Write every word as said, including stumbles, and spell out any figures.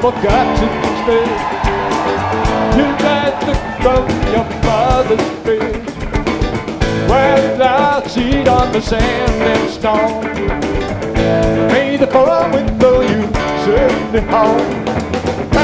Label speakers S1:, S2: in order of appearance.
S1: forgot to spend. You got the from your father's bed. Well, I'll cheat on the sand and stone. May the four with though you send me home.